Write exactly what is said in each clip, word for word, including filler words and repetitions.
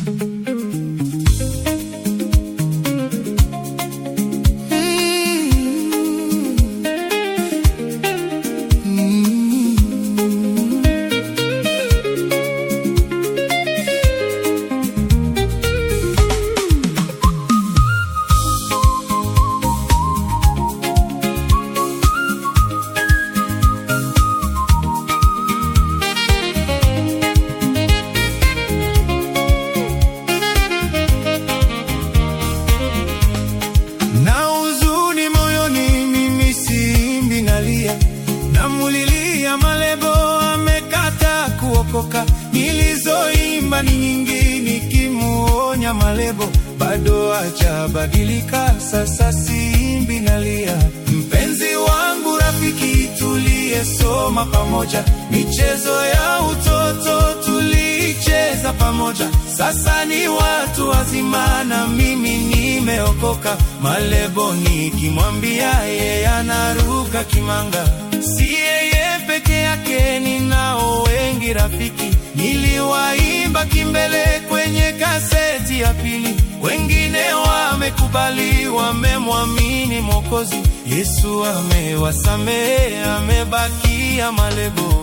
Nilizoimba ni nyingi nikimuonya Malebo, bado hajabadilika, sasa siimbi nalia. Mpenzi wangu, rafiki, tuliyesoma pamoja, michezo ya utoto tulicheza pamoja, sasa ni watu wazima na mimi nimeokoka. Malebo nikimwambia yeye anaruka kimanga, si yeye peke yake, ninao wengi rafiki. Niliwaimba kimbele kwenye kaseti ya pili, wengine wamekubali, wamemwamini Mwokozi. Yesu amewasamehe, amebakia Malebo.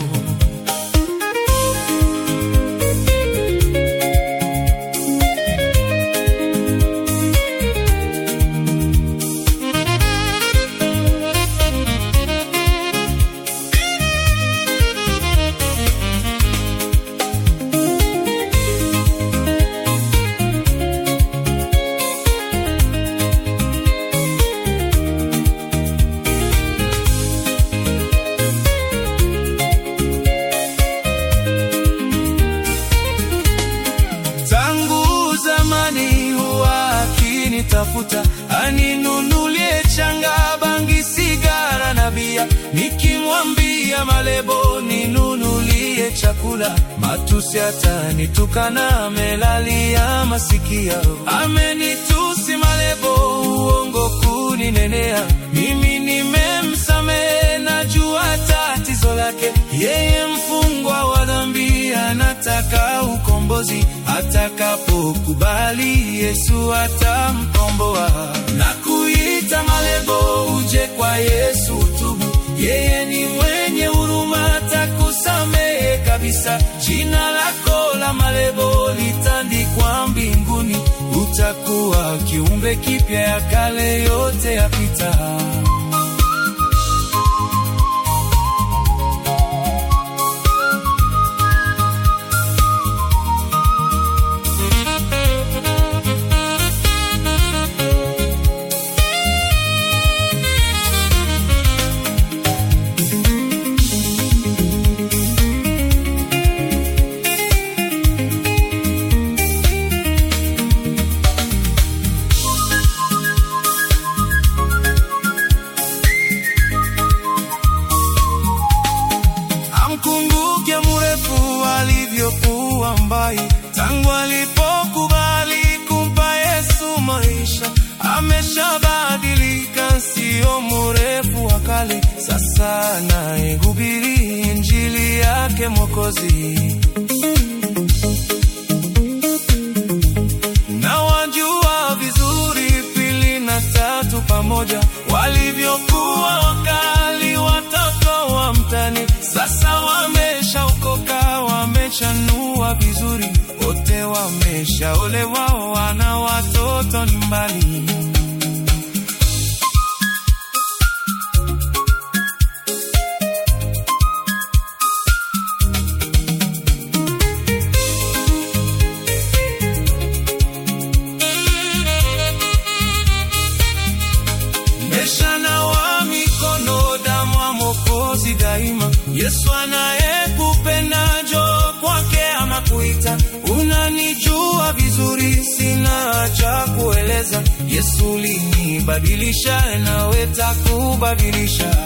Tafuta aninunulie changa, bangi, sigara na bia, nikimwambia Malebo ninunulie chakula, matusi atanitukana, amelalia masikia. Amenitusi Malebo, uongo kuninenea, mimi nimemsamehe, najua tatizo lake. Yeye mfungwa wa dhambi, anataka ukombozi, atakapokubali Yesu atamkomboa. Na kuita Malebo, uje kwa Yesu utubu, yeye ni mwenye huruma, atakusamehe kabisa. Jina lako la Malebo litandikwa mbinguni, utakuwa kiumbe kipya, ya kale yote yapita. Amkumbuke mrefu alivyokuwa mbai, tangu alipokubali kumpa Yesu maisha. Ameshabadilika, sio mrefu wa kale, sasa naihubiri injili yake Mwokozi. Na wajua vizuri pili na tatu pamoja, walivyokuwa wakali watoto wa mtani, sasa wameshaokoka, wamechanua vizuri, wote wameshaolewa, wana watoto nyumbani. Meshanawa mikono, damu ya Mwokozi daima. Yesu anayekupenda, njoo kwake anakuita. Unanijua vizuri, sina cha kueleza. Yesu linibadilisha, nawe takubadilisha.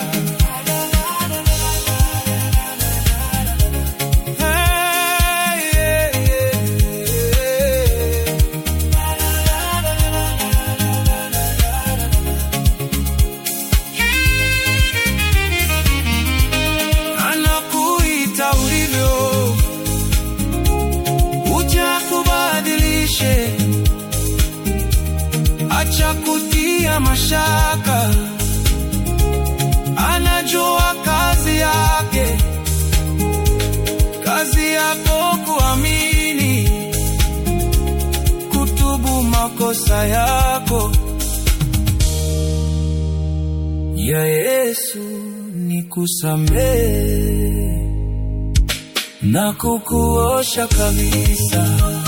shaka, anajua kazi yake. Kazi yako kuamini, kutubu makosa yako. Ya Yesu nikusamehe na kukuosha kabisa.